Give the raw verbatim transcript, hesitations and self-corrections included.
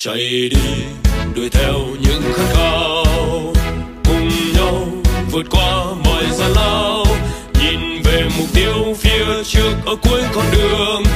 chạy đi đuổi theo những khát khao, cùng nhau vượt qua mọi gian lao, nhìn về mục tiêu phía trước ở cuối con đường.